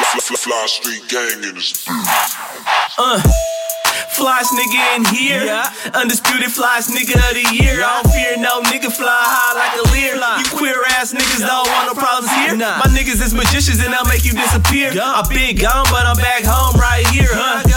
Fly Street Gang in this bitch. Flyest nigga in here, undisputed flyest nigga of the year. I don't fear no nigga, fly high like a leer. You queer ass niggas don't want no problems here. My niggas is magicians and they'll make you disappear. I been gone, but I'm back home right here,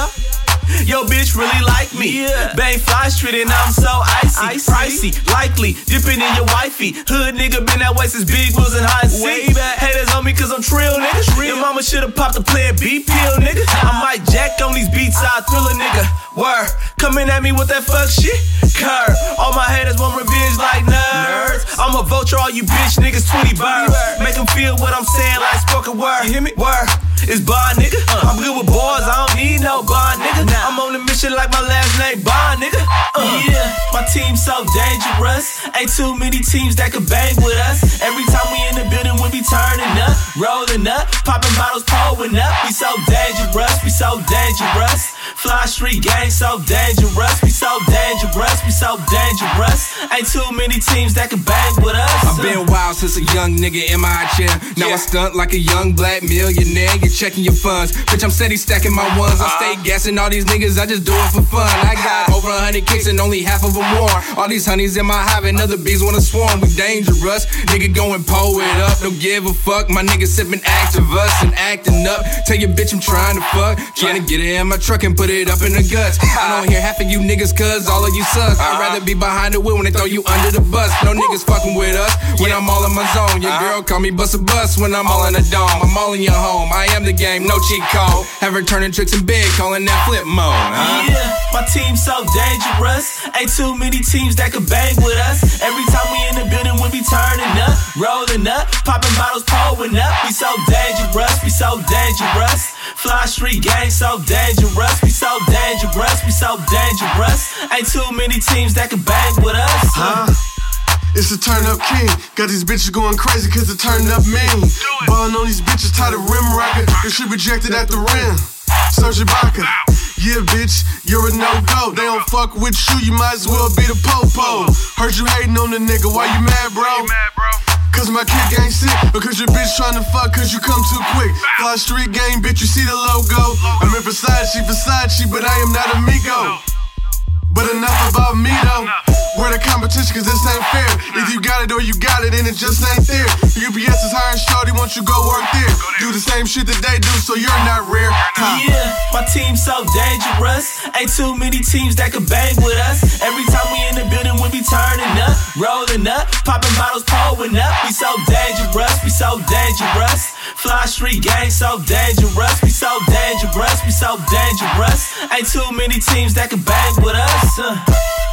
Yo, bitch really like me. Bang Fly Street and I'm so icy. Pricey, likely, dipping in your wifey. Hood nigga been that way since Big Wheels and high seat. Haters on me cause I'm trill, nigga. Your mama should've popped a Plan B pill, nigga. I might jack on these beats, I'll thrill a nigga. Word, coming at me with that fuck shit. Curve, all my haters want revenge like nerds. I'm a vulture, all you bitch niggas, 20 birds. Make them feel what I'm saying like spoken word. Hear me? Word, it's Bond, nigga. I'm good with boys, I don't need no Bond, nigga. I'm on a mission like my last name Bond, nigga. Yeah, my team so dangerous. Ain't too many teams that could bang with us. Every time we in the building, we be turning up, rolling up, popping bottles, pulling up. We so dangerous, we so dangerous. Fly Street Gang so dangerous, we so dangerous, we so dangerous. Ain't too many teams that can bang with us. I've been wild since a young nigga in my chair. Now I stunt like a young black millionaire. You're checking your funds, bitch. I'm steady stacking my ones. I stay gassing all these niggas, I just do it for fun. I got over 100 kicks and only half of them worn. All these honeys in my hive and other bees wanna swarm. We dangerous, nigga going pull it up. Don't give a fuck, my nigga sipping Activus and acting up. Tell your bitch I'm trying to fuck. Trying to get it in my truck and put it up in the guts. I don't hear half of you niggas cause all of you suck. I'd rather be behind the wheel when they throw you under the bus. No niggas fucking with us when I'm all in my zone. Your girl call me bust a bus when I'm all in the dome. I'm all in your home, I am the game, no cheat code. Have her turning tricks in bed, calling that flip mode. Yeah, my team so dangerous. Ain't too many teams that could bang with us. Every time we in the building, we be turning up, rolling up, popping bottles, pulling up. We so dangerous, we so dangerous. Fly Street Gang so dangerous, we so dangerous, we so dangerous. Ain't too many teams that can bang with us. It's a turn up king. Got these bitches going crazy cause it turned up mean. Ballin' on these bitches, tied a rim rocket. And she rejected at the rim. Serge Ibaka. Yeah, bitch, you're a no-go. They don't fuck with you, you might as well be the po-po. Heard you hating on the nigga, why you mad, bro? Cause my kick ain't sick, or cause your bitch tryna fuck cause you come too quick. Fly Street Gang, bitch, you see the logo. I'm in Versace, but I am not amigo. But enough about me though. We're the competition cause this ain't fair. Either you got it or you got it and it just ain't there. UPS is hiring shorty, won't you go work there? Do the same shit that they do so you're not rare. Yeah, my team so dangerous. Ain't too many teams that can bang with us. Every time we in the building, we be turning up, rolling up, popping bottles, pulling up. We so dangerous, we so dangerous. Fly Street Gang so dangerous, we so dangerous, we so dangerous. Ain't too many teams that can bang with us.